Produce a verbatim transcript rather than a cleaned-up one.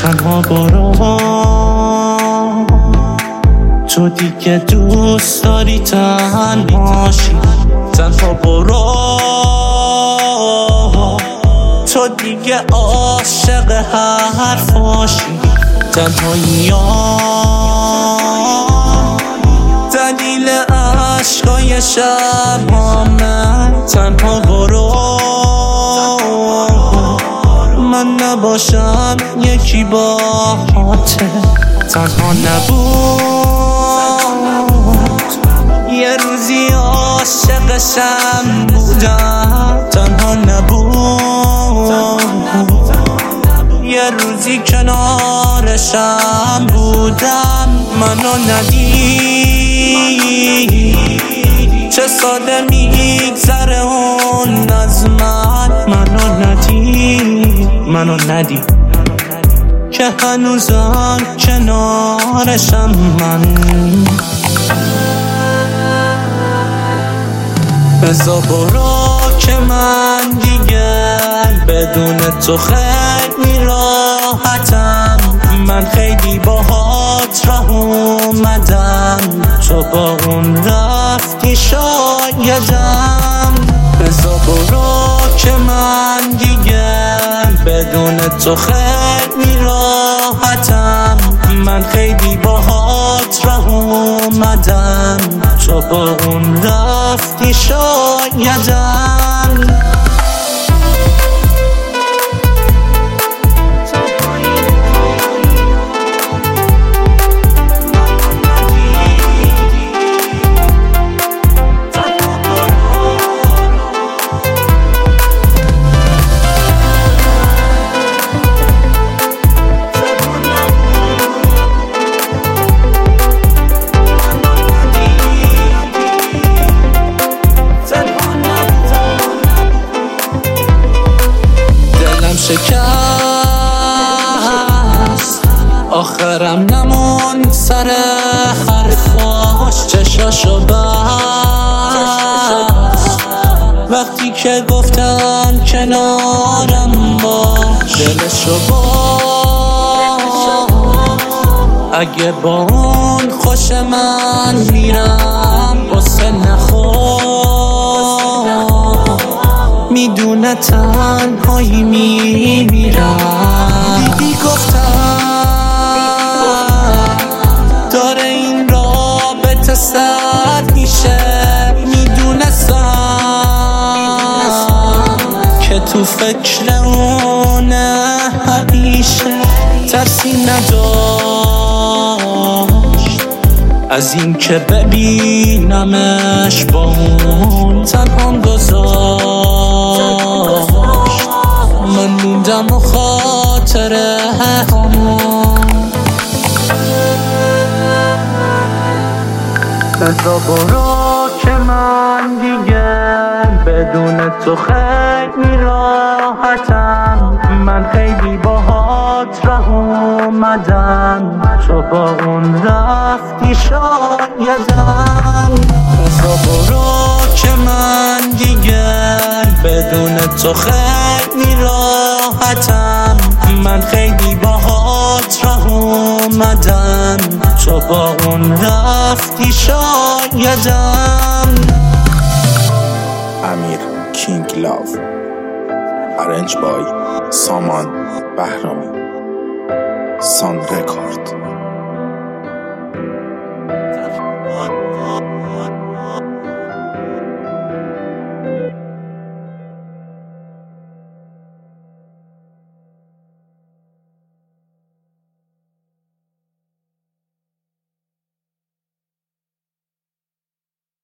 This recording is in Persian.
تنها برو، تو دیگه دوست داری تنهاشی. تنها برو، تو دیگه عاشق حرفاشی. تنهایی ها دلیل عشقای شبامه. تنها برو، من نباشم یکی با هاته. تنها نبود، یه روزی عاشقشم بودم. تنها نبود، یه روزی کنارشم بودم. منو ندید، چه ساده میگذره اون از من. منو ندید، منو ندید که هنوزم کنارشم من. بذار برو که من دیگه بدون تو خیلی راحتم. من خیلی باهات راه اومدم، تو با اون رفتی شایدم. بذار برو که من دیگه بدون تو خیلی راحتم. من خیلی باهات راه اومدم، تو با اون رفتی شایدم. شکست آخرم نمون سر حرفاش. چشاشو بست وقتی که گفتن کنارم باش. دلشو باش، اگه با اون خوش من میرم واسه نخور. میدونه تنهایی میمیرم. دیدی گفتم داره این رابطه سر میشه. میدونستم که تو فکر اونه همیشه. ترسی نداشت از این که ببینمش با اون. تنهام گذاشت، من موندم و خاطره همون. بذار برو که من دیگه بدون تو خیلی راحتم. من خیلی باهات راه اومدم، تو با اون رفتی شایدم. بذار برو که من دیگه بدون تو خیلی راحتم. من خیلی باهات راه اومدم، تو با اون رفتی شایدم. امیر کینگ لاو، ارنج بای سامان بهرامی، سان رکورد.